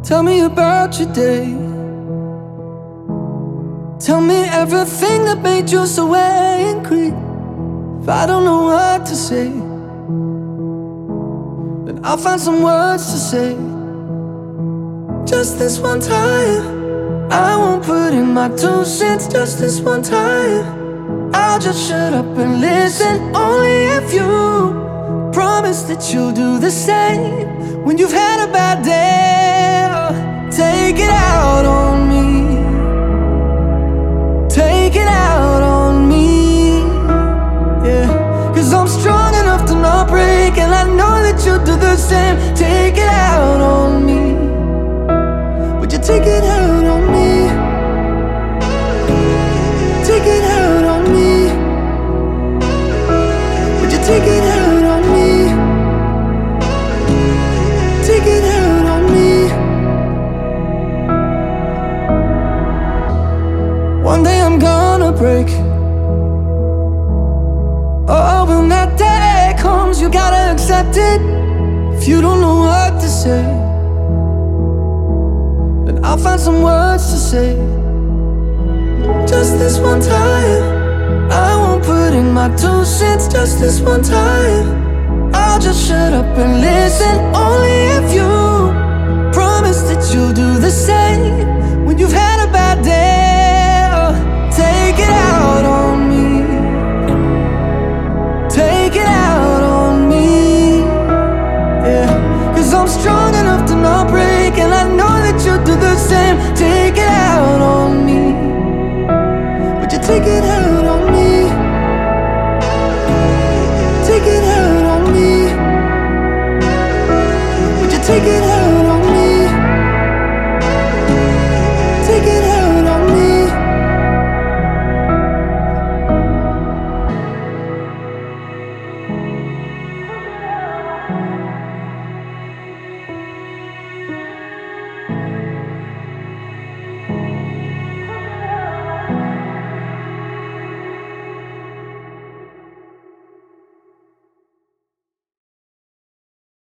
Tell me about your day. Tell me everything that made you so angry. If I don't know what to say, then I'll find some words to say. Just this one time, I won't put in my 2 cents. Just this one time, I'll just shut up and listen. Only if you promise that you'll do the same when you've had a bad day. Take it out on me. Take it out on me. Yeah, 'cause I'm strong enough to not break, and I know that you'll do the same. Take it out on me. Would you take it out on me? Take it out on me. Would you take it out on me? Take it out on me. One day I'm gonna break. Oh, when that day comes, you gotta accept it. If you don't know what to say, then I'll find some words to say. Just this one time, I won't put in my 2 cents. Just this one time, I'll just shut up and listen. Only if you